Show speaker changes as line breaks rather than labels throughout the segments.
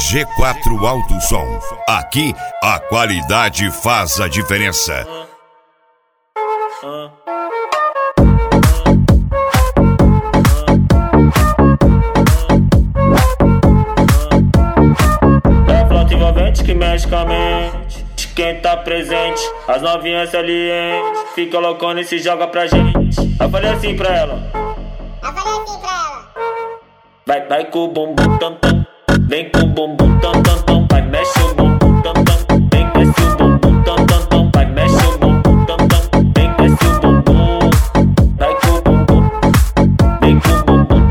G4 Alto Som. Aqui a qualidade faz a diferença.
É flauta envolvente que mexe com a mente de quem tá presente. As novinhas salientes fica loucona e se joga pra gente. Eu falei assim pra ela. Vai com o bumbum tam tam. Vem com o bumbum tam tam tam. Vai mexe o bumbum tam tam. Vem desce o bumbum tam tam tam. Vai mexe o bumbum tam tam. Vem desce o bumbum. Vai com o bumbum. Vem com o bumbum.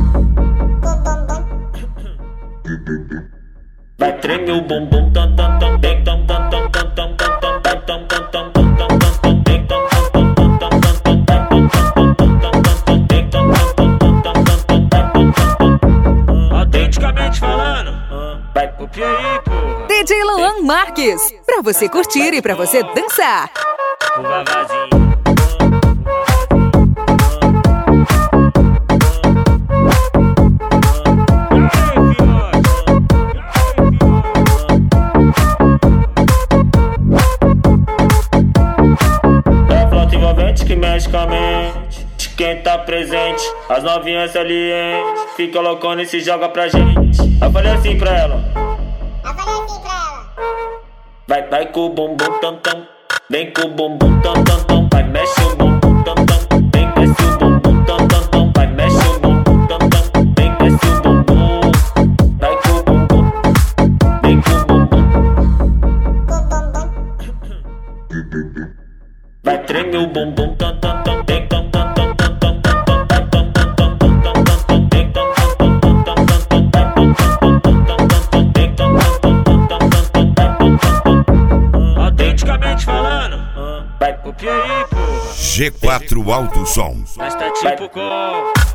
Vai treme o bumbum tam tam tam. Vem tam tam tam tam tam tam tam tam tam tam tam tam tam tam. Vem tam tam tam tam tam tam tam tam tam tam tam. Vem tam tam tam tam tam tam tam tam.
Autenticamente falando, vai copia aí, porra.
DJ Luan Marques, pra você curtir e pra você dançar.
O vavazinho.
É flauta envolvente que mexe com a mente de quem tá presente. As novinhas salientes fica loucona e se joga pra gente. Eu falei assim pra ela. Vai com o bumbum tam tam. Vem com o bumbum tam tam tam. Vai mexe o bumbum tam tam. Vem desce o bumbum tam tam tam. Vai mexe o bumbum tam tam. Vem desce o bumbum. Vai com o bumbum. Vem com o bumbum. Vai treme o bumbum tam tam tam. Vem tam tam tam tam tam tam tam tam tam tam tam tam tam. Vem tam tam tam tam tam tam tam tam tam tam. Vem tam tam tam tam tam tam tam tam.
Autenticamente falando,
Vai
copia aí, porra.
G4 Alto Som.
Mas tá tipo com